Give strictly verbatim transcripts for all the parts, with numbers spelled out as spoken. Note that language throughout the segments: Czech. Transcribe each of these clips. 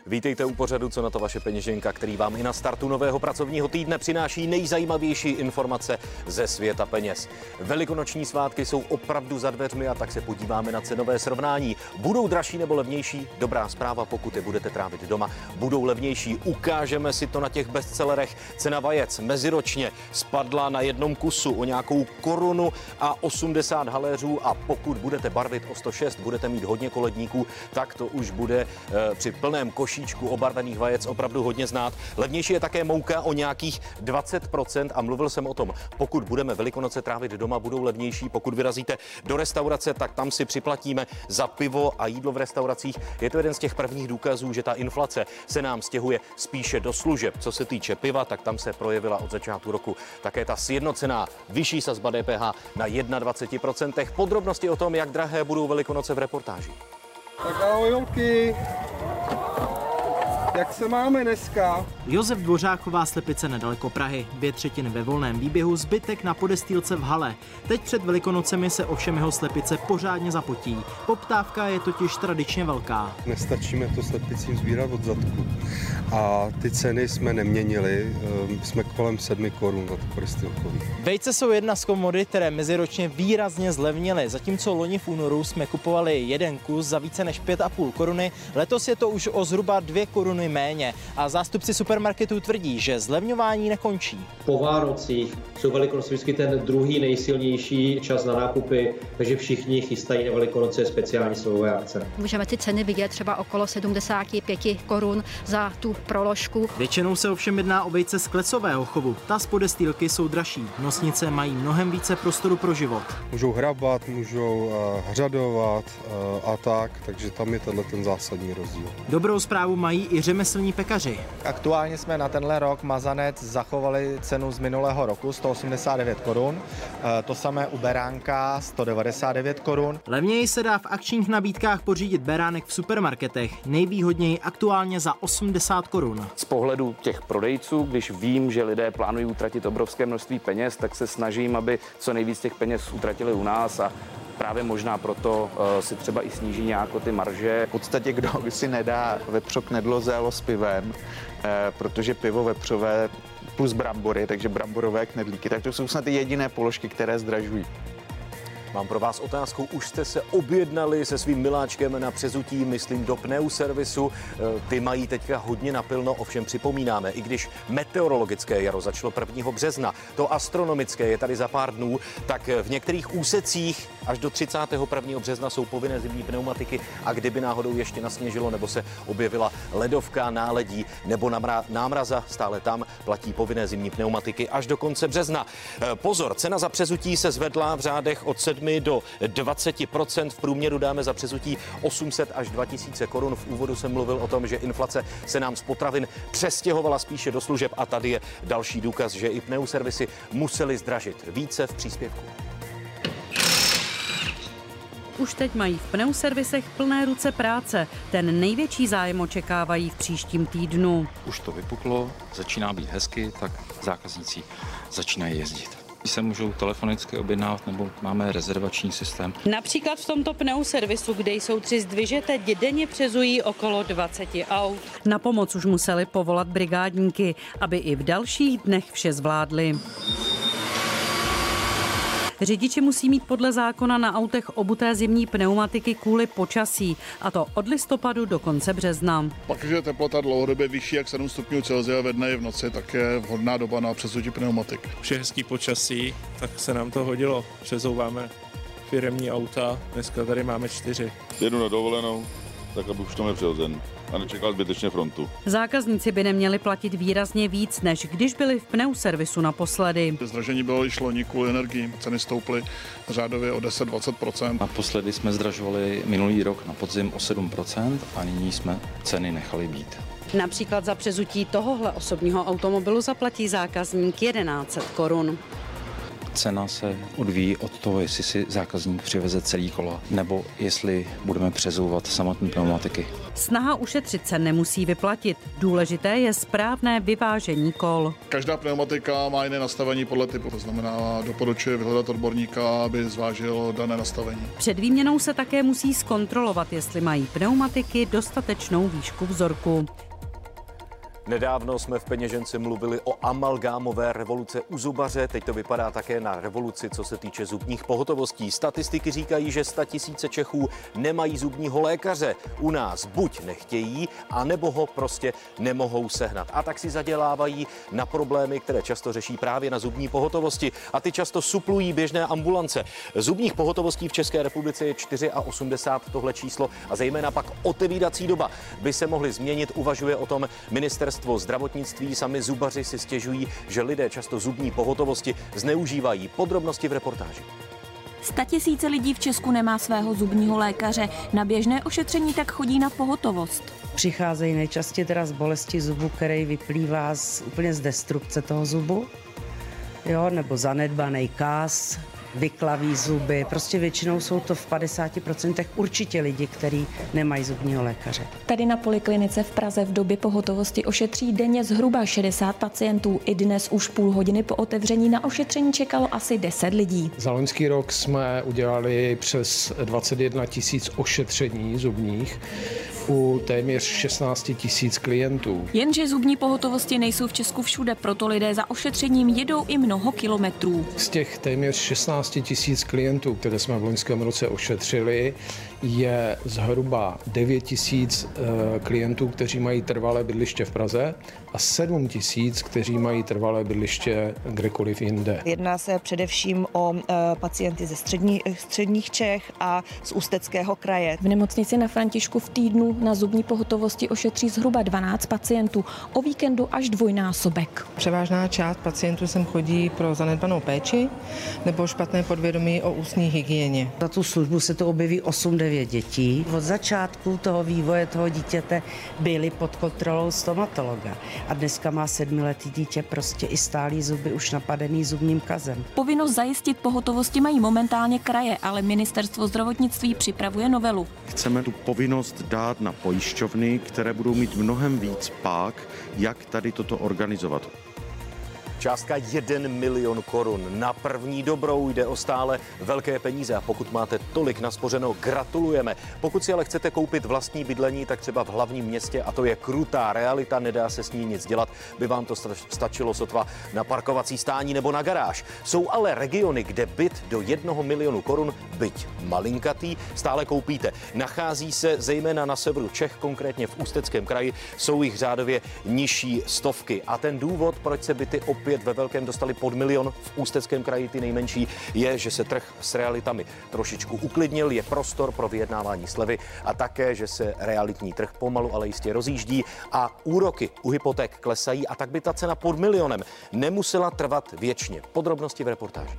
Vítejte u pořadu Co na to vaše peněženka, který vám i na startu nového pracovního týdne přináší nejzajímavější informace ze světa peněz. Velikonoční svátky jsou opravdu za dveřmi a tak se podíváme na cenové srovnání. Budou dražší nebo levnější? Dobrá zpráva, pokud je budete trávit doma. Budou levnější, ukážeme si to na těch bestsellerech. Cena vajec meziročně spadla na jednom kusu o nějakou korunu a osmdesát haléřů a pokud budete barvit o sto šest, budete mít hodně koledníků, tak to už bude e, při plném košíčku obarvených vajec opravdu hodně znát. Levnější je také mouka o nějakých dvacet procent a mluvil jsem o tom, pokud budeme Velikonoce trávit doma, budou levnější. Pokud vyrazíte do restaurace, tak tam si připlatíme za pivo a jídlo v restauracích. Je to jeden z těch prvních důkazů, že ta inflace se nám stěhuje spíše do služeb. Co se týče piva, tak tam se projevila od začátku roku také ta sjednocená vyšší sazba D P H na dvacet jedna procent. Podrobnosti o tom, jak drahé budou Velikonoce, v reportáži. Tak ahoj holky, jak se máme dneska? Josef Dvořák chová slepice nedaleko Prahy. Dvě třetiny ve volném výběhu, zbytek na podestýlce v hale. Teď před Velikonocemi se ovšem jeho slepice pořádně zapotí. Poptávka je totiž tradičně velká. Nestačíme to slepicím sbírat od zadku. A ty ceny jsme neměnili, jsme kolem sedmi korun za to podestýlkový. Vejce jsou jedna z komodit, které meziročně výrazně zlevnily. Zatímco loni v únoru jsme kupovali jeden kus za více než pět a půl koruny, letos je to už o zhruba dvě koruny méně. A zástupci supermarketů tvrdí, že zlevňování nekončí. Po Vánocích jsou Velikonoce vždycky ten druhý nejsilnější čas na nákupy, takže všichni chystají na Velikonoce speciální slevové akce. Můžeme ty ceny vidět třeba okolo sedmdesát pět korun za tu proložku. Většinou se ovšem jedná o vejce z klecového chovu. Ta z podestýlky jsou dražší. Nosnice mají mnohem více prostoru pro život. Můžou hrabat, můžou uh, hřadovat uh, a tak, takže tam je tenhle ten zásadní rozdíl. Dobrou zprávu mají i řemeslní pekaři. Aktuálně jsme na tenhle rok mazanec zachovali cenu z minulého roku sto osmdesát devět korun, to samé u beránka sto devadesát devět korun. Levněji se dá v akčních nabídkách pořídit beránek v supermarketech, nejvýhodněji aktuálně za osmdesát korun. Z pohledu těch prodejců, když vím, že lidé plánují utratit obrovské množství peněz, tak se snažím, aby co nejvíc těch peněz utratili u nás a právě možná proto uh, si třeba i sníží nějako ty marže. V podstatě kdo si nedá vepřo k nedloze s pivem, eh, protože pivo vepřové plus brambory, takže bramborové knedlíky, tak to jsou snad ty jediné položky, které zdražují. Mám pro vás otázku, už jste se objednali se svým miláčkem na přezutí, myslím do pneuservisu. Ty mají teďka hodně napilno, ovšem připomínáme, i když meteorologické jaro začalo prvního března, to astronomické je tady za pár dnů, tak v některých úsecích až do třicátého prvního března jsou povinné zimní pneumatiky a kdyby náhodou ještě nasněžilo nebo se objevila ledovka, náledí nebo námraza, stále tam platí povinné zimní pneumatiky až do konce března. Pozor, cena za přezutí se zvedla v řádech od sedmi do dvaceti procent. V průměru dáme za přezutí osm set až dva tisíce korun. V úvodu jsem mluvil o tom, že inflace se nám z potravin přestěhovala spíše do služeb a tady je další důkaz, že i pneuservisy museli zdražit. Více v příspěvku. Už teď mají v pneuservisech plné ruce práce. Ten největší zájem očekávají v příštím týdnu. Už to vypuklo, začíná být hezky, tak zákazníci začínají jezdit. Se můžou telefonicky objednávat nebo máme rezervační systém. Například v tomto pneuservisu, kde jsou tři zdviže, teď denně přezují okolo dvacet aut. Na pomoc už museli povolat brigádníky, aby i v dalších dnech vše zvládli. Řidiči musí mít podle zákona na autech obuté zimní pneumatiky kvůli počasí, a to od listopadu do konce března. Pak, když je teplota dlouhodobě vyšší jak sedm stupňů Celsia ve dne i v noci, tak je vhodná doba na přezutí pneumatik. Už je hezký počasí, tak se nám to hodilo. Přezouváme firemní auta, dneska tady máme čtyři. Jedu na dovolenou, tak aby už to nepřehozen a nečekal zbytečně frontu. Zákazníci by neměli platit výrazně víc, než když byli v pneuservisu naposledy. Zdražení bylo již loni kvůli energii, ceny stouply řádově o deset až dvacet procent. Naposledy jsme zdražovali minulý rok na podzim o sedm procent a nyní jsme ceny nechali být. Například za přezutí tohohle osobního automobilu zaplatí zákazník tisíc sto korun. cena se odvíjí od toho, jestli si zákazník přiveze celý kola, nebo jestli budeme přezouvat samotné pneumatiky. Snaha ušetřit se nemusí vyplatit. Důležité je správné vyvážení kol. Každá pneumatika má jiné nastavení podle typu, to znamená, doporučuje vyhledat odborníka, aby zvážil dané nastavení. Před výměnou se také musí zkontrolovat, jestli mají pneumatiky dostatečnou výšku vzorku. Nedávno jsme v peněžence mluvili o amalgámové revoluce u zubaře, teď to vypadá také na revoluci, co se týče zubních pohotovostí. Statistiky říkají, že statisíce Čechů nemají zubního lékaře. U nás buď nechtějí, anebo ho prostě nemohou sehnat. A tak si zadělávají na problémy, které často řeší právě na zubní pohotovosti. A ty často suplují běžné ambulance. Zubních pohotovostí v České republice je osmdesát čtyři tohle číslo a zejména pak otevírací doba by se mohly změnit, uvažuje o tom ministerstvo zdravotnictví. Sami zubaři si stěžují, že lidé často zubní pohotovosti zneužívají. Podrobnosti v reportáži. Statisíce lidí v Česku nemá svého zubního lékaře. Na běžné ošetření tak chodí na pohotovost. Přicházejí nejčastěji teda z bolesti zubu, který vyplývá z, úplně z destrukce toho zubu, jo, nebo zanedbaný kás, vyklaví zuby. Prostě většinou jsou to v padesáti procentech určitě lidi, kteří nemají zubního lékaře. Tady na poliklinice v Praze v době pohotovosti ošetří denně zhruba šedesát pacientů. I dnes už půl hodiny po otevření na ošetření čekalo asi deset lidí. Za loňský rok jsme udělali přes dvacet jedna tisíc ošetření zubních u téměř šestnáct tisíc klientů. Jenže zubní pohotovosti nejsou v Česku všude, proto lidé za ošetřením jedou i mnoho kilometrů. Z těch téměř šestnáct tisíc klientů, které jsme v loňském roce ošetřili, je zhruba devět tisíc klientů, kteří mají trvalé bydliště v Praze a sedm tisíc, kteří mají trvalé bydliště kdekoliv jinde. Jedná se především o pacienty ze střední, středních Čech a z Ústeckého kraje. V nemocnici na Františku v týdnu na zubní pohotovosti ošetří zhruba dvanáct pacientů, o víkendu až dvojnásobek. Převážná část pacientů sem chodí pro zanedbanou péči nebo špatné podvědomí o ústní hygieně. Za tu službu se to objeví osm devět dětí. Od začátku toho vývoje toho dítěte byly pod kontrolou stomatologa. A dneska má sedmiletý dítě prostě i stálý zuby už napadený zubním kazem. Povinnost zajistit pohotovosti mají momentálně kraje, ale ministerstvo zdravotnictví připravuje novelu. Chceme tu povinnost dát na pojišťovny, které budou mít mnohem víc pák, jak tady toto organizovat. Částka jeden milion korun. Na první dobrou jde o stále velké peníze a pokud máte tolik naspořeno, gratulujeme. Pokud si ale chcete koupit vlastní bydlení, tak třeba v hlavním městě, a to je krutá realita, nedá se s ní nic dělat, by vám to stačilo sotva na parkovací stání nebo na garáž. Jsou ale regiony, kde byt do jednoho milionu korun, byť malinkatý, stále koupíte. Nachází se zejména na severu Čech, konkrétně v Ústeckém kraji, jsou jich řádově nižší stovky. A ten důvod, proč se byty opět ve velkém dostali pod milion, v Ústeckém kraji ty nejmenší, je, že se trh s realitami trošičku uklidnil, je prostor pro vyjednávání slevy a také, že se realitní trh pomalu, ale jistě rozjíždí a úroky u hypoték klesají a tak by ta cena pod milionem nemusela trvat věčně. Podrobnosti v reportáži.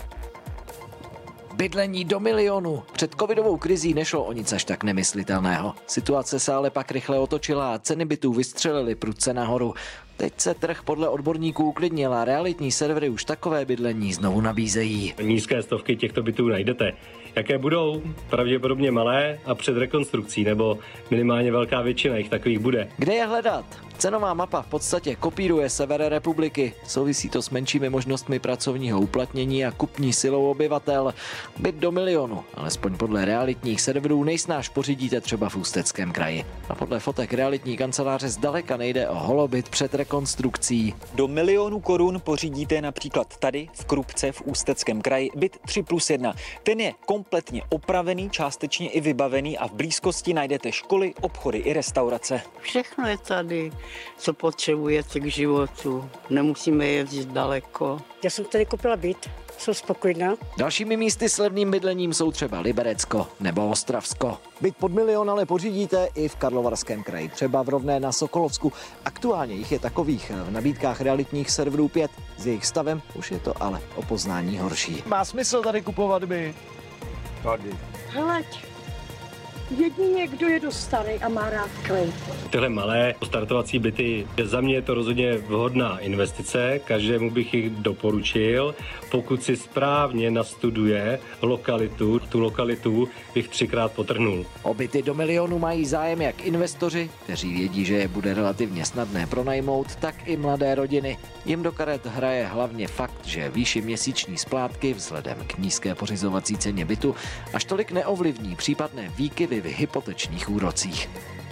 Bydlení do milionu. Před covidovou krizí nešlo o nic až tak nemyslitelného. Situace se ale pak rychle otočila a ceny bytů vystřelily prudce nahoru. Teď se trh podle odborníků uklidnil a realitní servery už takové bydlení znovu nabízejí. Nízké stovky těchto bytů najdete. Jaké budou? Pravděpodobně malé a před rekonstrukcí, nebo minimálně velká většina jich takových bude. Kde je hledat? Cenová mapa v podstatě kopíruje sever republiky. Souvisí to s menšími možnostmi pracovního uplatnění a kupní silou obyvatel. Byt do milionu, alespoň podle realitních serverů, nejsnáž pořídíte třeba v Ústeckém kraji. A podle fotek realitní kanceláře zdaleka nejde o holobyt před rekonstrukcí. Do milionu korun pořídíte například tady v Krupce v Ústeckém kraji byt tři plus jedna. Ten je kompletně opravený, částečně i vybavený a v blízkosti najdete školy, obchody i restaurace. Všechno je tady, co potřebujete k životu. Nemusíme jezdit daleko. Já jsem tady koupila byt, jsem spokojená. Dalšími místy s levným bydlením jsou třeba Liberecko nebo Ostravsko. Byt pod milion ale pořídíte i v Karlovarském kraji, třeba v Rovné na Sokolovsku. Aktuálně jich je takových v nabídkách realitních serverů pět. S jejich stavem už je to ale o poznání horší. Má smysl tady kupovat byt? Tady. Hleď. Jedině, kdo je dost starý a má rád klid. Tyhle malé startovací byty, za mě je to rozhodně vhodná investice, každému bych jich doporučil, pokud si správně nastuduje lokalitu, tu lokalitu bych třikrát potrhnul. O byty do milionu mají zájem jak investoři, kteří vědí, že je bude relativně snadné pronajmout, tak i mladé rodiny. Jim do karet hraje hlavně fakt, že výši měsíční splátky vzhledem k nízké pořizovací ceně bytu až tolik neovlivní případné výkyvy v hypotečních úrocích.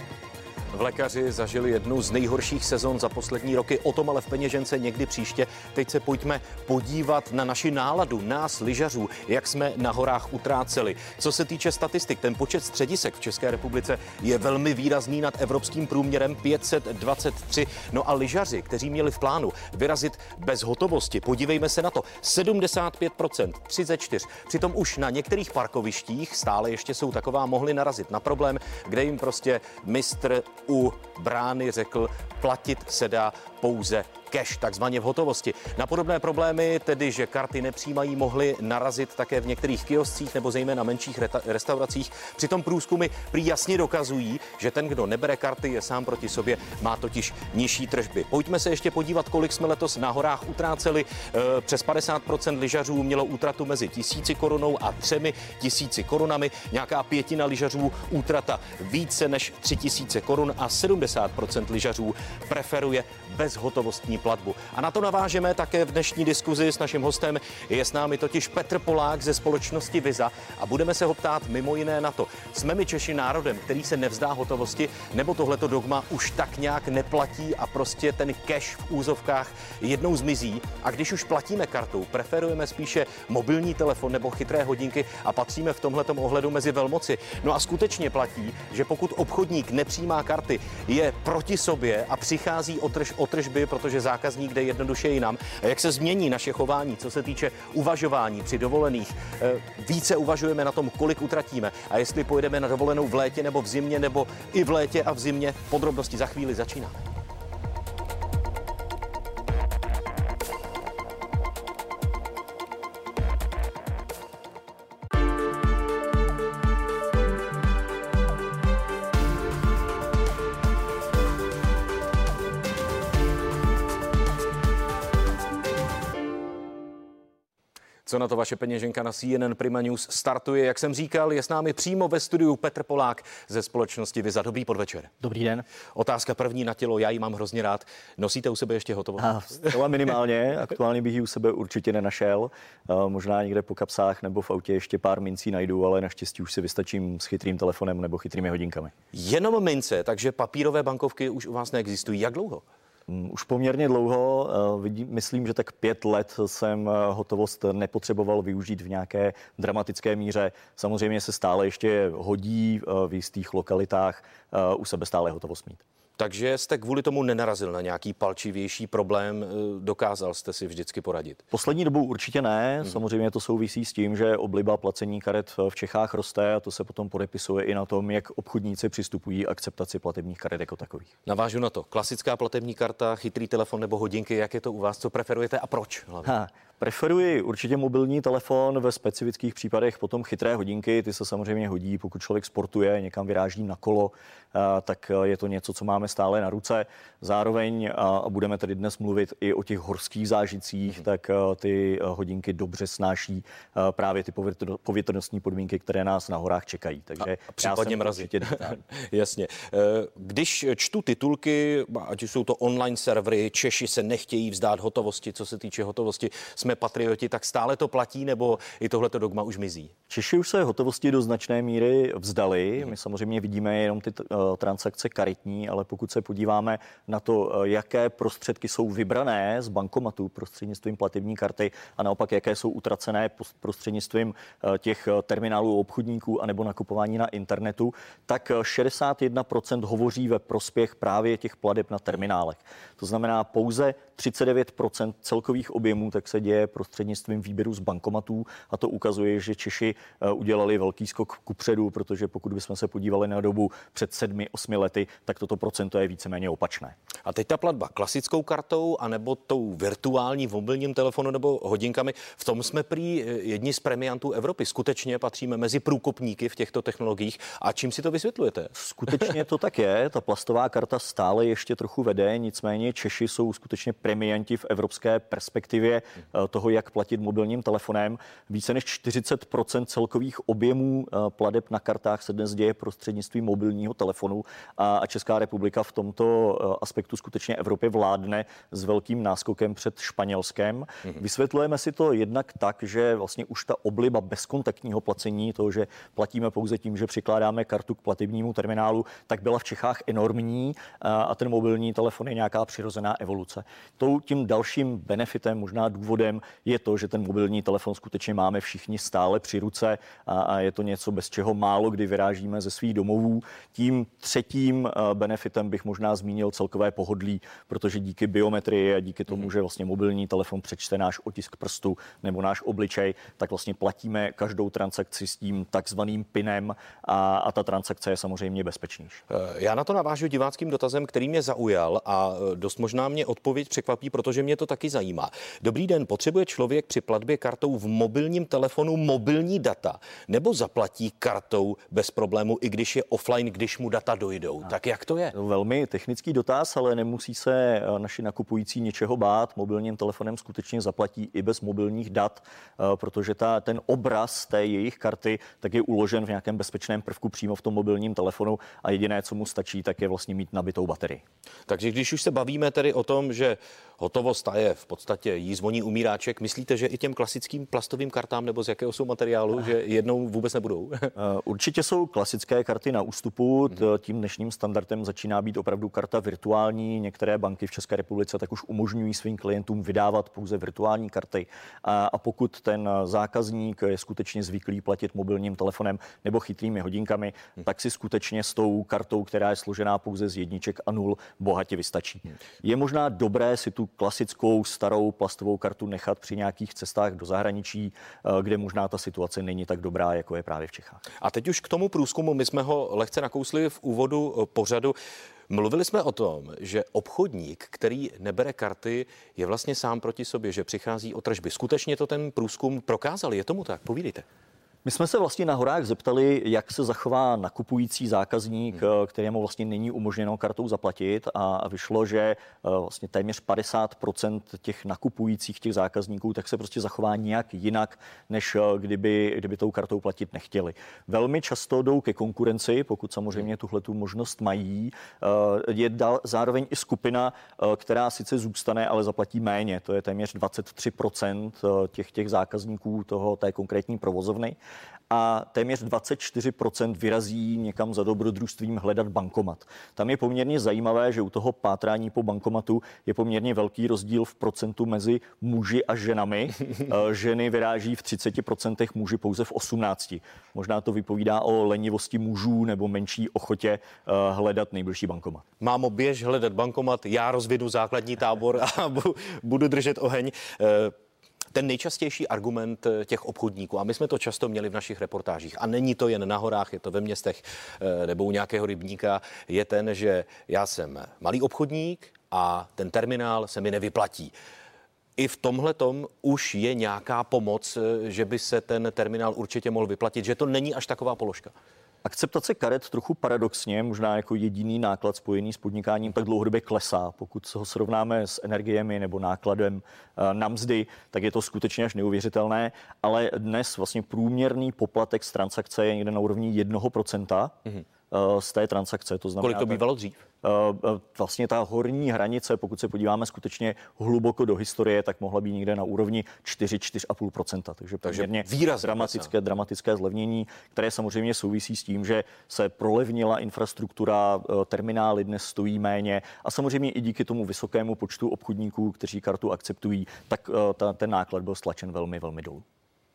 Vlekaři zažili jednu z nejhorších sezon za poslední roky, o tom ale v peněžence někdy příště. Teď se pojďme podívat na naši náladu, nás lyžařů, jak jsme na horách utráceli. Co se týče statistik, ten počet středisek v České republice je velmi výrazný nad evropským průměrem pět set dvacet tři. No a lyžaři, kteří měli v plánu vyrazit bez hotovosti, podívejme se na to, sedmdesát pět procent, tři ze čtyř. Přitom už na některých parkovištích, stále ještě jsou taková, mohli narazit na problém, kde jim prostě mistr u brány řekl, platit se dá pouze cash, takzvaně v hotovosti. Na podobné problémy, tedy že karty nepřijímají, mohly narazit také v některých kioscích nebo zejména menších restauracích. Přitom průzkumy prý jasně dokazují, že ten, kdo nebere karty, je sám proti sobě, má totiž nižší tržby. Pojďme se ještě podívat, kolik jsme letos na horách utráceli. Přes padesát procent lyžařů mělo útratu mezi tisíci korunou a třemi tisíci korunami. Nějaká pětina lyžařů útrata více než tři tisíce korun a sedmdesát procent lyžařů preferuje bezhotovostní platbu. A na to navážeme také v dnešní diskuzi s naším hostem. Je s námi totiž Petr Polák ze společnosti Visa a budeme se ho ptát mimo jiné na to, jsme my Češi národem, který se nevzdá hotovosti, nebo tohleto dogma už tak nějak neplatí a prostě ten cash v úzovkách jednou zmizí a když už platíme kartou, preferujeme spíše mobilní telefon nebo chytré hodinky a patříme v tomhletom ohledu mezi velmoci. No a skutečně platí, že pokud obchodník nepřijímá karty, je proti sobě a přichází o trž, o tržby, protože zákazník jde jednoduše jinam. A jak se změní naše chování, co se týče uvažování při dovolených? Více uvažujeme na tom, kolik utratíme a jestli pojedeme na dovolenou v létě nebo v zimě nebo i v létě a v zimě. Podrobnosti za chvíli začínáme. Co na to vaše peněženka na C N N Prima News startuje, jak jsem říkal, je s námi přímo ve studiu Petr Polák ze společnosti Visa. Dobrý podvečer. Dobrý den. Otázka první na tělo, já ji mám hrozně rád. Nosíte u sebe ještě hotovost? Zcela minimálně, aktuálně bych ji u sebe určitě nenašel. Možná někde po kapsách nebo v autě ještě pár mincí najdu, ale naštěstí už si vystačím s chytrým telefonem nebo chytrými hodinkami. Jenom mince, takže papírové bankovky už u vás neexistují. Jak dlouho? Už poměrně dlouho, myslím, že tak pět let jsem hotovost nepotřeboval využít v nějaké dramatické míře. Samozřejmě se stále ještě hodí v jistých lokalitách u sebe stále hotovost mít. Takže jste kvůli tomu nenarazil na nějaký palčivější problém, dokázal jste si vždycky poradit? Poslední dobou určitě ne, hmm. Samozřejmě to souvisí s tím, že obliba placení karet v Čechách roste a to se potom podepisuje i na tom, jak obchodníci přistupují akceptaci platebních karet jako takových. Navážu na to. Klasická platební karta, chytrý telefon nebo hodinky, jak je to u vás, co preferujete a proč? Ha, preferuji určitě mobilní telefon, ve specifických případech potom chytré hodinky, ty se samozřejmě hodí, pokud člověk sportuje, někam vyráží na kolo, tak je to něco, co máme stále na ruce. Zároveň, a budeme tedy dnes mluvit i o těch horských zážitcích, hmm. tak ty hodinky dobře snáší právě ty povětrnostní podmínky, které nás na horách čekají. Takže a případně mrazí. Jasně. Když čtu titulky, ať jsou to online servery, Češi se nechtějí vzdát hotovosti, co se týče hotovosti, jsme patrioti, tak stále to platí, nebo i tohleto dogma už mizí? Češi už se hotovosti do značné míry vzdali. My samozřejmě vidíme jenom ty transakce karetní, ale pokud se podíváme na to, jaké prostředky jsou vybrané z bankomatu prostřednictvím platební karty a naopak, jaké jsou utracené prostřednictvím těch terminálů obchodníků anebo nakupování na internetu, tak šedesát jedna procent hovoří ve prospěch právě těch plateb na terminálech. To znamená pouze třicet devět procent celkových objemů tak se děje děje prostřednictvím výběru z bankomatů a to ukazuje, že Češi udělali velký skok kupředu, protože pokud bychom se podívali na dobu před sedmi, osmi lety, tak toto procento je víceméně opačné. A teď ta platba klasickou kartou anebo tou virtuální v mobilním telefonu nebo hodinkami, v tom jsme prý jedni z premiantů Evropy. Skutečně patříme mezi průkopníky v těchto technologiích. A čím si to vysvětlujete? Skutečně to tak je. Ta plastová karta stále ještě trochu vede, nicméně Češi jsou skutečně premianti v evropské perspektivě toho, jak platit mobilním telefonem. Více než čtyřicet procent celkových objemů plateb na kartách se dnes děje prostřednictvím mobilního telefonu a Česká republika v tomto aspektu skutečně Evropě vládne s velkým náskokem před Španělskem. Mm-hmm. Vysvětlujeme si to jednak tak, že vlastně už ta obliba bezkontaktního placení, to, že platíme pouze tím, že přikládáme kartu k platebnímu terminálu, tak byla v Čechách enormní a ten mobilní telefon je nějaká přirozená evoluce. Tou tím dalším benefitem, možná důvodem je to, že ten mobilní telefon skutečně máme všichni stále při ruce a je to něco, bez čeho málo kdy vyrážíme ze svých domovů. Tím třetím benefitem bych možná zmínil celkové pohodlí, protože díky biometrii a díky tomu, že vlastně mobilní telefon přečte náš otisk prstu nebo náš obličej, tak vlastně platíme každou transakci s tím takzvaným pinem a, a ta transakce je samozřejmě bezpečnější. Já na to navážu diváckým dotazem, který mě zaujal a dost možná mě odpověď překvapí, protože mě to taky zajímá. Dobrý den, potřebuje člověk při platbě kartou v mobilním telefonu mobilní data nebo zaplatí kartou bez problému, i když je offline, když mu data dojdou? A. Tak jak to je? Velmi technický dotaz, ale nemusí se naši nakupující něčeho bát. Mobilním telefonem skutečně zaplatí i bez mobilních dat, protože ta, ten obraz té jejich karty tak je uložen v nějakém bezpečném prvku přímo v tom mobilním telefonu a jediné, co mu stačí, tak je vlastně mít nabitou baterii. Takže když už se bavíme tedy o tom, že hotovost je v podstatě jí zvoní umíráček, myslíte, že i těm klasickým plastovým kartám nebo z jakého jsou materiálu, že jednou vůbec nebudou? Určitě jsou klasické karty na ústupu. Tím dnešním standardem začíná být opravdu karta virtuální. Některé banky v České republice tak už umožňují svým klientům vydávat pouze virtuální karty. A, a pokud ten zákazník je skutečně zvyklý platit mobilním telefonem nebo chytrými hodinkami, hmm. tak si skutečně s tou kartou, která je složená pouze z jedniček a nul, bohatě vystačí. Hmm. Je možná dobré si tu klasickou starou plastovou kartu nechat při nějakých cestách do zahraničí, kde možná ta situace není tak dobrá, jako je právě v Čechách. A teď už k tomu průzkumu, my jsme ho lehce nakousli v úvodu pořadu. Mluvili jsme o tom, že obchodník, který nebere karty, je vlastně sám proti sobě, že přichází o tržby. Skutečně to ten průzkum prokázal? Je tomu tak? Povídejte. My jsme se vlastně na horách zeptali, jak se zachová nakupující zákazník, hmm. kterému vlastně není umožněno kartou zaplatit a vyšlo, že vlastně téměř padesát procent těch nakupujících těch zákazníků tak se prostě zachová nějak jinak, než kdyby, kdyby tou kartou platit nechtěli. Velmi často jdou ke konkurenci, pokud samozřejmě tuhletu možnost mají. Je zároveň i skupina, která sice zůstane, ale zaplatí méně. To je téměř dvacet tři procent těch, těch zákazníků toho, té konkrétní provozovny. A téměř dvacet čtyři procent vyrazí někam za dobrodružstvím hledat bankomat. Tam je poměrně zajímavé, že u toho pátrání po bankomatu je poměrně velký rozdíl v procentu mezi muži a ženami. Ženy vyráží v třicet procent, muži pouze v osmnáct procent. Možná to vypovídá o lenivosti mužů nebo menší ochotě hledat nejbližší bankomat. Mámo, běž hledat bankomat, já rozvědu základní tábor a budu držet oheň. Ten nejčastější argument těch obchodníků, a my jsme to často měli v našich reportážích, a není to jen na horách, je to ve městech nebo u nějakého rybníka, je ten, že já jsem malý obchodník a ten terminál se mi nevyplatí. I v tomhletom už je nějaká pomoc, že by se ten terminál určitě mohl vyplatit, že to není až taková položka. Akceptace karet trochu paradoxně, možná jako jediný náklad spojený s podnikáním, tak dlouhodobě klesá. Pokud ho srovnáme s energiemi nebo nákladem na mzdy, tak je to skutečně až neuvěřitelné, ale dnes vlastně průměrný poplatek z transakce je někde na úrovni jednoho procenta. Mm-hmm. z té transakce. To znamená, kolik to bývalo dřív? Vlastně ta horní hranice, pokud se podíváme skutečně hluboko do historie, tak mohla být někde na úrovni čtyři až čtyři a půl procenta. Takže poměrně dramatické, dramatické zlevnění, které samozřejmě souvisí s tím, že se prolevnila infrastruktura, terminály dnes stojí méně a samozřejmě i díky tomu vysokému počtu obchodníků, kteří kartu akceptují, tak ta, ten náklad byl stlačen velmi, velmi dolů.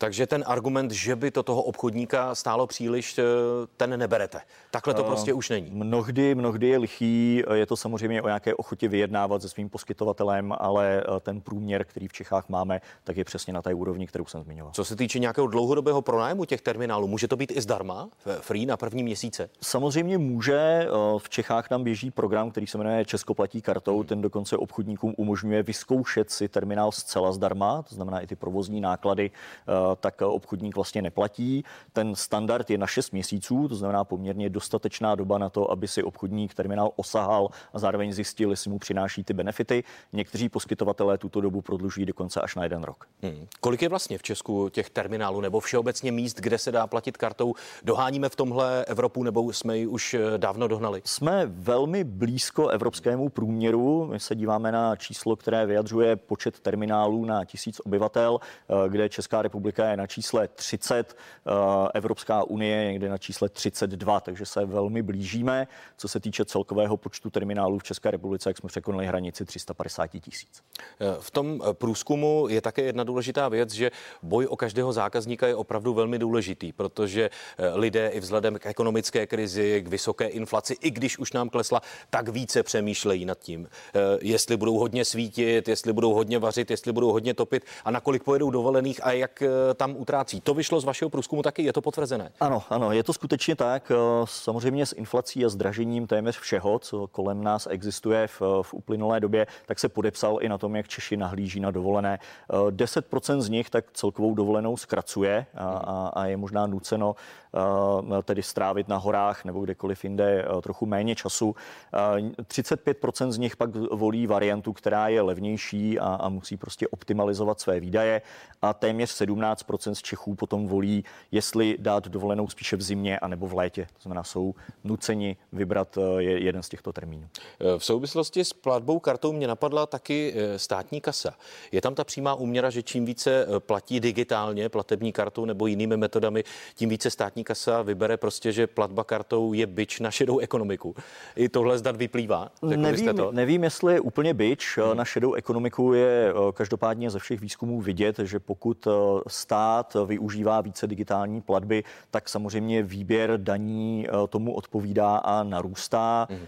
Takže ten argument, že by to toho obchodníka stálo příliš, ten neberete. Takhle to prostě už není. Mnohdy, mnohdy je lichý, je to samozřejmě o nějaké ochotě vyjednávat se svým poskytovatelem, ale ten průměr, který v Čechách máme, tak je přesně na té úrovni, kterou jsem zmiňoval. Co se týče nějakého dlouhodobého pronájmu těch terminálů, může to být i zdarma, free na první měsíce? Samozřejmě může. V Čechách nám běží program, který se jmenuje Česko platí kartou. Ten dokonce obchodníkům umožňuje vyzkoušet si terminál zcela zdarma, to znamená i ty provozní náklady, tak obchodník vlastně neplatí. Ten standard je na šest měsíců, to znamená poměrně dostatečná doba na to, aby si obchodník terminál osahal a zároveň zjistil, jestli mu přináší ty benefity. Někteří poskytovatelé tuto dobu prodlužují dokonce až na jeden rok. Hmm. Kolik je vlastně v Česku těch terminálů nebo všeobecně míst, kde se dá platit kartou? Doháníme v tomhle Evropu nebo jsme ji už dávno dohnali? Jsme velmi blízko evropskému průměru. My se díváme na číslo, které vyjadřuje počet terminálů na tisíc obyvatel, kde Česká republika je na čísle třicet, Evropská unie je někde na čísle třicet dva, takže se velmi blížíme. Co se týče celkového počtu terminálů v České republice, jak jsme překonali hranici tři sta padesát tisíc. V tom průzkumu je také jedna důležitá věc, že boj o každého zákazníka je opravdu velmi důležitý, protože lidé i vzhledem k ekonomické krizi, k vysoké inflaci, i když už nám klesla, tak více přemýšlejí nad tím, jestli budou hodně svítit, jestli budou hodně vařit, jestli budou hodně topit a nakolik pojedou dovolených a jak tam utrácí. To vyšlo z vašeho průzkumu taky, je to potvrzené? Ano, ano, je to skutečně tak. Samozřejmě s inflací a zdražením téměř všeho, co kolem nás existuje v, v uplynulé době, tak se podepsal i na tom, jak Češi nahlíží na dovolené. deset procent z nich tak celkovou dovolenou zkracuje a, a, a je možná nuceno tedy strávit na horách nebo kdekoliv jinde trochu méně času. třicet pět procent z nich pak volí variantu, která je levnější a, a musí prostě optimalizovat své výdaje a téměř sedmnáct procent z Čechů potom volí, jestli dát dovolenou spíše v zimě anebo v létě. To znamená, jsou nuceni vybrat jeden z těchto termínů. V souvislosti s platbou kartou mě napadla taky státní kasa. Je tam ta přímá úměra, že čím více platí digitálně platební kartou nebo jinými metodami, tím více státní kasa vybere prostě, že platba kartou je bič na šedou ekonomiku. I tohle zdat vyplývá? Nevím, to? nevím, jestli je úplně bič. Hmm. Na šedou ekonomiku je každopádně ze všech výzkumů vidět, že pokud stát využívá více digitální platby, tak samozřejmě výběr daní tomu odpovídá a narůstá. Hmm.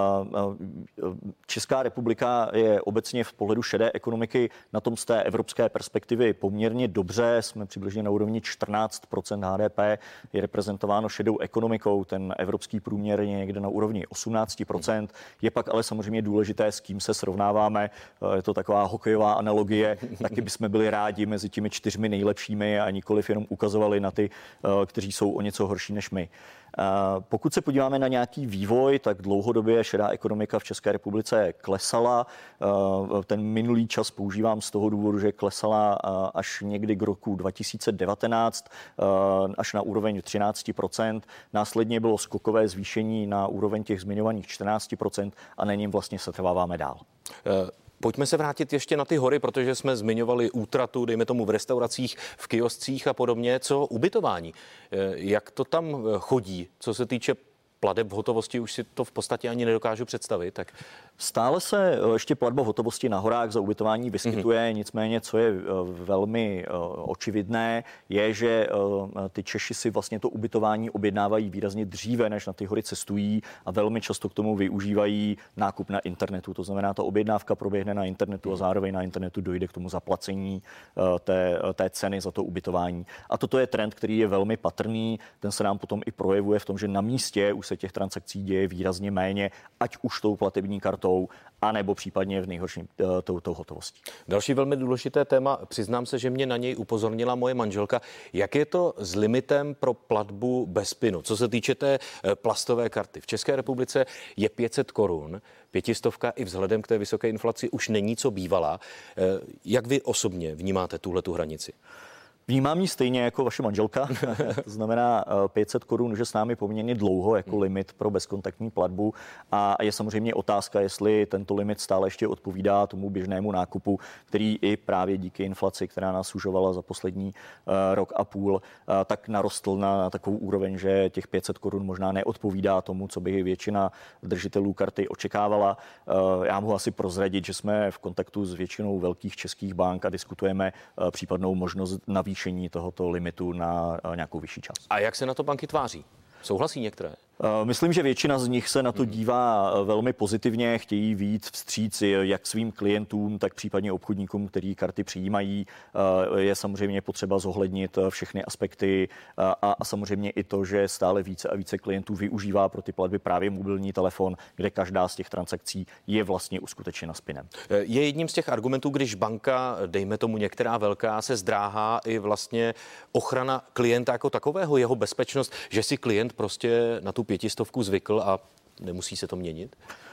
Česká republika je obecně v pohledu šedé ekonomiky na tom z té evropské perspektivy poměrně dobře. Jsme přibližně na úrovni čtrnáct procent H D P, je reprezentováno šedou ekonomikou. Ten evropský průměr je někde na úrovni osmnáct procent. Je pak ale samozřejmě důležité, s kým se srovnáváme. Je to taková hokejová analogie. Taky bychom byli rádi mezi těmi čtyřmi nejlepšími a nikoliv jenom ukazovali na ty, kteří jsou o něco horší než my. Pokud se podíváme na nějaký vývoj, tak dlouhodobě šedá ekonomika v České republice klesala. Ten minulý čas používám z toho důvodu, že klesala až někdy k roku dva tisíce devatenáct až na úroveň třináct procent. Následně bylo skokové zvýšení na úroveň těch zmiňovaných čtrnáct procent a na něm vlastně se trváváme dál. Uh... Pojďme se vrátit ještě na ty hory, protože jsme zmiňovali útratu, dejme tomu v restauracích, v kioscích a podobně. Co ubytování? Jak to tam chodí, co se týče plateb v hotovosti, už si to v podstatě ani nedokážu představit. Tak... Stále se ještě platba v hotovosti na horách za ubytování vyskytuje, mm-hmm. nicméně, co je velmi očividné, je, že ty Češi si vlastně to ubytování objednávají výrazně dříve, než na ty hory cestují a velmi často k tomu využívají nákup na internetu. To znamená, ta objednávka proběhne na internetu a zároveň na internetu dojde k tomu zaplacení té, té ceny za to ubytování. A toto je trend, který je velmi patrný, ten se nám potom i projevuje v tom, že na místě už se těch transakcí děje výrazně méně, ať už tou platební kartou, anebo případně v nejhorším tou, tou hotovostí. Další velmi důležité téma, přiznám se, že mě na něj upozornila moje manželka. Jak je to s limitem pro platbu bez pinu? Co se týče té plastové karty. V České republice je pět set korun, pětistovka i vzhledem k té vysoké inflaci už není, co bývala. Jak vy osobně vnímáte tuhletu hranici? Vnímám ji stejně jako vaše manželka, to znamená pět set korun, že s námi poměrně dlouho jako limit pro bezkontaktní platbu a je samozřejmě otázka, jestli tento limit stále ještě odpovídá tomu běžnému nákupu, který i právě díky inflaci, která nás sužovala za poslední rok a půl, tak narostl na takovou úroveň, že těch pět set korun možná neodpovídá tomu, co by většina držitelů karty očekávala. Já mohu asi prozradit, že jsme v kontaktu s většinou velkých českých bank a diskutujeme případnou možnost navýšení zvýšení tohoto limitu na nějakou vyšší část. A jak se na to banky tváří? Souhlasí některé? Myslím, že většina z nich se na to dívá velmi pozitivně, chtějí vyjít vstříc jak svým klientům, tak případně obchodníkům, který karty přijímají. Je samozřejmě potřeba zohlednit všechny aspekty a, a samozřejmě i to, že stále více a více klientů využívá pro ty platby právě mobilní telefon, kde každá z těch transakcí je vlastně uskutečněna s PINem. Je jedním z těch argumentů, když banka, dejme tomu některá velká, se zdráhá i vlastně ochrana klienta jako takového, jeho bezpečnost, že si klient prostě na tu pětistovku zvykl a nemusí se to měnit?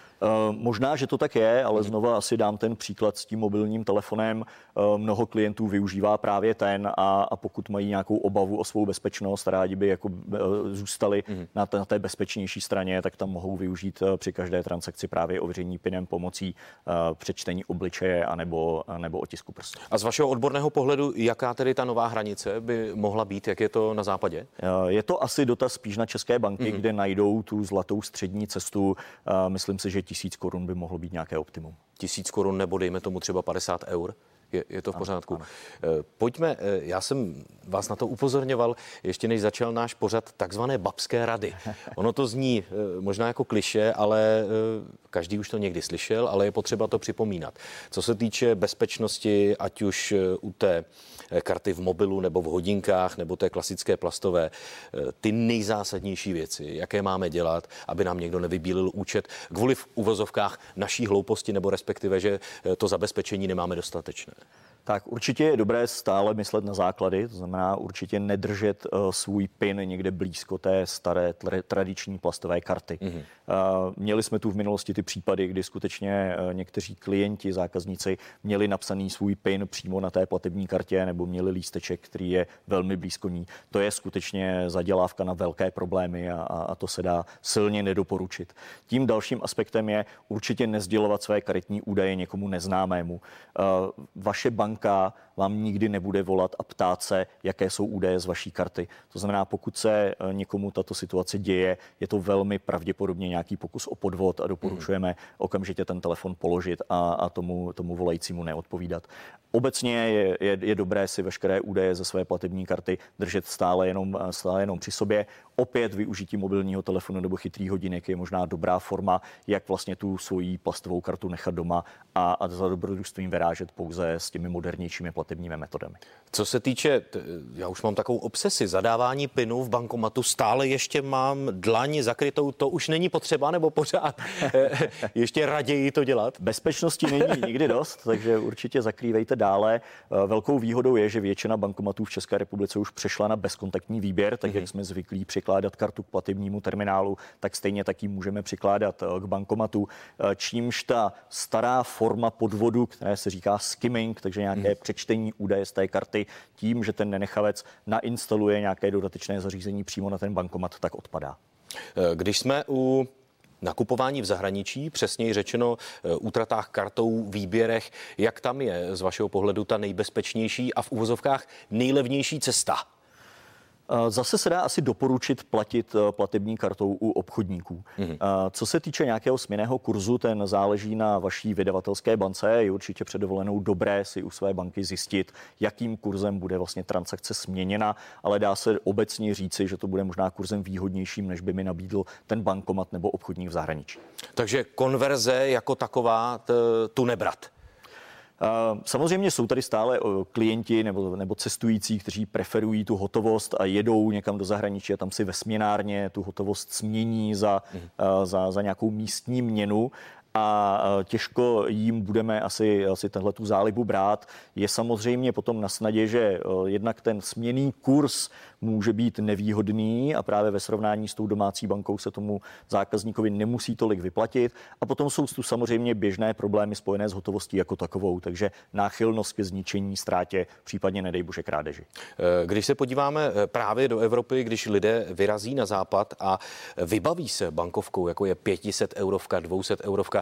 Možná, že to tak je, ale znova asi dám ten příklad s tím mobilním telefonem. Mnoho klientů využívá právě ten a, a pokud mají nějakou obavu o svou bezpečnost, rádi by jako zůstali mm. na, té, na té bezpečnější straně, tak tam mohou využít při každé transakci právě ověření PINem pomocí uh, přečtení obličeje anebo, nebo otisku prstu. A z vašeho odborného pohledu, jaká tedy ta nová hranice by mohla být, jak je to na západě? Uh, je to asi dotaz spíš na české banky, mm. kde najdou tu zlatou střední cestu. Uh, myslím si, že tisíc korun by mohlo být nějaké optimum. Tisíc korun nebo dejme tomu třeba padesát eur? Je, je to v pořádku. Ano, ano. Pojďme, já jsem vás na to upozorňoval, ještě než začal náš pořad, takzvané babské rady. Ono to zní možná jako klišé, ale každý už to někdy slyšel, ale je potřeba to připomínat. Co se týče bezpečnosti, ať už u té karty v mobilu nebo v hodinkách, nebo té klasické plastové, ty nejzásadnější věci, jaké máme dělat, aby nám někdo nevybílil účet kvůli v uvozovkách naší hlouposti, nebo respektive, že to zabezpečení nemáme dostatečné. Tak určitě je dobré stále myslet na základy, to znamená určitě nedržet uh, svůj PIN někde blízko té staré tr- tradiční plastové karty. Mm-hmm. Uh, měli jsme tu v minulosti ty případy, kdy skutečně uh, někteří klienti, zákazníci měli napsaný svůj PIN přímo na té platební kartě nebo měli lísteček, který je velmi blízko ní. To je skutečně zadělávka na velké problémy a, a to se dá silně nedoporučit. Tím dalším aspektem je určitě nesdělovat své karetní údaje někomu neznámému. Uh, vaše banka vám nikdy nebude volat a ptát se, jaké jsou údaje z vaší karty. To znamená, pokud se někomu tato situace děje, je to velmi pravděpodobně nějaký pokus o podvod a doporučujeme mm. okamžitě ten telefon položit a, a tomu, tomu volajícímu neodpovídat. Obecně je, je, je dobré si veškeré údaje ze své platební karty držet stále jenom, stále jenom při sobě. Opět využití mobilního telefonu nebo chytrý hodinek je možná dobrá forma, jak vlastně tu svoji plastovou kartu nechat doma a, a za dobrodružstvím vyrážet pouze s těmi modernějšími platebními metodami. Co se týče, já už mám takovou obsesi, zadávání PINu v bankomatu, stále ještě mám dlaň zakrytou, to už není potřeba, nebo pořád ještě raději to dělat? Bezpečnosti není nikdy dost, takže určitě zakrývejte dále. Velkou výhodou je, že většina bankomatů v České republice už přešla na bezkontaktní výběr, tak mm-hmm. jak jsme zvyklí přikládat kartu k platebnímu terminálu, tak stejně taky můžeme přikládat k bankomatu, čímž ta stará forma podvodu, které se říká skimming, takže nějaké mm-hmm. přečtení údaje z té karty, tím, že ten nenechavec nainstaluje nějaké dodatečné zařízení přímo na ten bankomat, tak odpadá. Když jsme u nakupování v zahraničí, přesněji řečeno útratách kartou, výběrech, jak tam je z vašeho pohledu ta nejbezpečnější a v uvozovkách nejlevnější cesta? Zase se dá asi doporučit platit platební kartou u obchodníků. Mm-hmm. Co se týče nějakého směnného kurzu, ten záleží na vaší vydavatelské bance. Je určitě před dovolenou dobré si u své banky zjistit, jakým kurzem bude vlastně transakce směněna, ale dá se obecně říci, že to bude možná kurzem výhodnějším, než by mi nabídl ten bankomat nebo obchodník v zahraničí. Takže konverze jako taková t, tu nebrat. Samozřejmě jsou tady stále klienti nebo, nebo cestující, kteří preferují tu hotovost a jedou někam do zahraničí a tam si ve směnárně tu hotovost smění za, mm. za, za nějakou místní měnu. A těžko jim budeme asi, asi tuhletu zálibu brát. Je samozřejmě potom na snadě, že jednak ten směnný kurz může být nevýhodný a právě ve srovnání s tou domácí bankou se tomu zákazníkovi nemusí tolik vyplatit. A potom jsou tu samozřejmě běžné problémy spojené s hotovostí jako takovou, takže náchylnost ke zničení, ztrátě, případně nedej bože krádeži. Když se podíváme právě do Evropy, když lidé vyrazí na západ a vybaví se bankovkou, jako je pět set eurovka, dvě stě eurovka,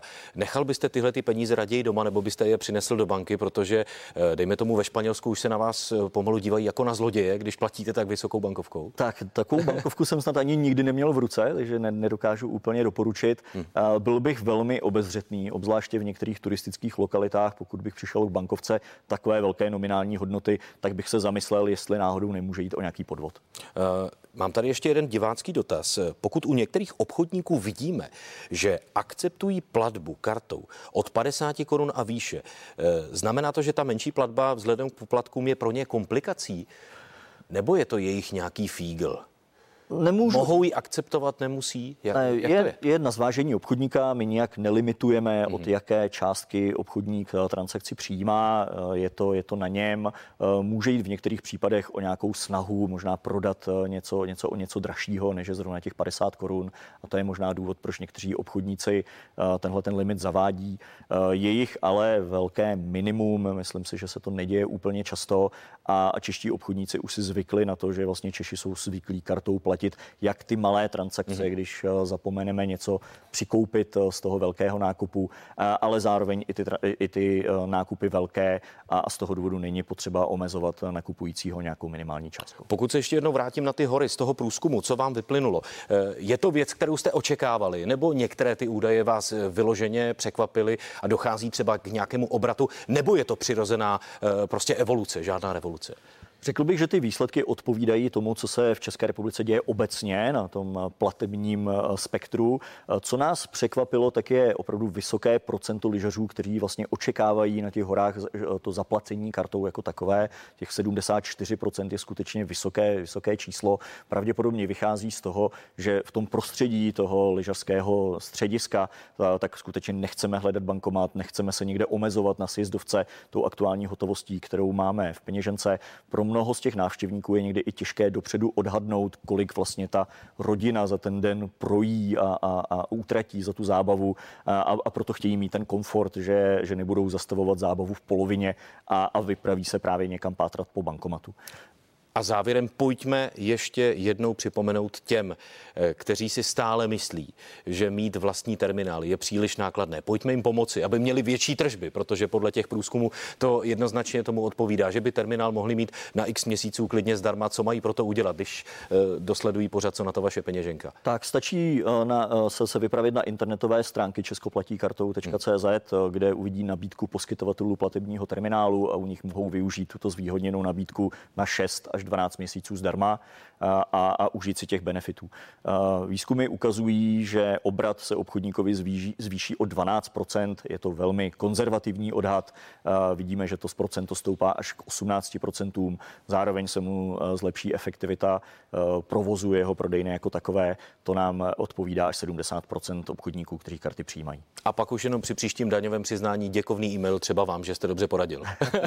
Nechal byste tyhle ty peníze raději doma, nebo byste je přinesl do banky, protože dejme tomu ve Španělsku už se na vás pomalu dívají jako na zloděje, když platíte tak vysokou bankovkou? Tak, takovou bankovku jsem snad ani nikdy neměl v ruce, takže nedokážu úplně doporučit. Hmm. Byl bych velmi obezřetný, obzvláště v některých turistických lokalitách, pokud bych přišel k bankovce takové velké nominální hodnoty, tak bych se zamyslel, jestli náhodou nemůže jít o nějaký podvod. Uh, mám tady ještě jeden divácký dotaz. Pokud u některých obchodníků vidíme, že akceptují platbu kartou od padesát korun a výše, znamená to, že ta menší platba vzhledem k poplatkům je pro ně komplikací? Nebo je to jejich nějaký fígl? Nemůžu. Mohou ji akceptovat, nemusí? Jak, ne, jak je, to je? je na zvážení obchodníka, my nijak nelimitujeme, mm. od jaké částky obchodník transakci přijímá, je to, je to na něm. Může jít v některých případech o nějakou snahu, možná prodat něco, něco o něco dražšího, než je zrovna těch padesát korun. A to je možná důvod, proč někteří obchodníci tenhle ten limit zavádí. Je jich ale velké minimum, myslím si, že se to neděje úplně často a čeští obchodníci už si zvykli na to, že vlastně Češi jsou zvyklí kartou platit jak ty malé transakce, mm-hmm. když zapomeneme něco přikoupit z toho velkého nákupu, ale zároveň i ty, i ty nákupy velké a z toho důvodu není potřeba omezovat nakupujícího nějakou minimální částku. Pokud se ještě jednou vrátím na ty hory z toho průzkumu, co vám vyplynulo? Je to věc, kterou jste očekávali, nebo některé ty údaje vás vyloženě překvapily a dochází třeba k nějakému obratu, nebo je to přirozená prostě evoluce, žádná revoluce? Řekl bych, že ty výsledky odpovídají tomu, co se v České republice děje obecně na tom platebním spektru. Co nás překvapilo, tak je opravdu vysoké procento lyžařů, kteří vlastně očekávají na těch horách to zaplacení kartou jako takové. Těch sedmdesát čtyři procent je skutečně vysoké, vysoké číslo. Pravděpodobně vychází z toho, že v tom prostředí toho lyžařského střediska tak skutečně nechceme hledat bankomat, nechceme se někde omezovat na sjezdovce tou aktuální hotovostí, kterou máme v peněžence. Pro mnoho z těch návštěvníků je někdy i těžké dopředu odhadnout, kolik vlastně ta rodina za ten den projí a, a, a utratí za tu zábavu a, a proto chtějí mít ten komfort, že, že nebudou zastavovat zábavu v polovině a, a vypraví se právě někam pátrat po bankomatu. A závěrem pojďme ještě jednou připomenout těm, kteří si stále myslí, že mít vlastní terminál je příliš nákladné. Pojďme jim pomoci, aby měli větší tržby, protože podle těch průzkumů to jednoznačně tomu odpovídá, že by terminál mohli mít na x měsíců klidně zdarma. Co mají pro to udělat, když dosledují pořad Co na to vaše peněženka? Tak stačí na, se, se vypravit na internetové stránky českoplatíkartou tečka cé zet, kde uvidí nabídku poskytovatelů platebního terminálu a u nich mohou využít tuto zvýhodněnou nabídku na šest až dvanáct měsíců zdarma a, a, a užít si těch benefitů. Výzkumy ukazují, že obrat se obchodníkovi zvýší, zvýší o dvanáct procent. Je to velmi konzervativní odhad. Vidíme, že to z procento stoupá až k osmnáct procent. Zároveň se mu zlepší efektivita provozu jeho prodejny jako takové. To nám odpovídá až sedmdesát procent obchodníků, kteří karty přijímají. A pak už jenom při příštím daňovém přiznání děkovný e-mail třeba vám, že jste dobře poradil.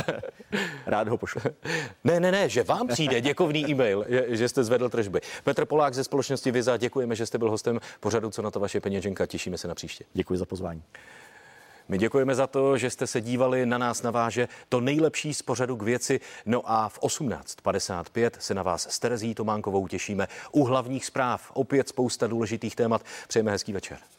Rád ho pošlu. Ne, ne, ne, že vám přijde děkovný e-mail, že jste zvedl tržby. Petr Polák ze společnosti Viza, děkujeme, že jste byl hostem pořadu Co na to vaše peněženka. Těšíme se na příště. Děkuji za pozvání. My děkujeme za to, že jste se dívali na nás na Váže, to nejlepší z pořadu k věci. No a v osmnáct padesát pět se na vás s Terezí Tománkovou těšíme u hlavních zpráv. Opět spousta důležitých témat. Přejeme hezký večer.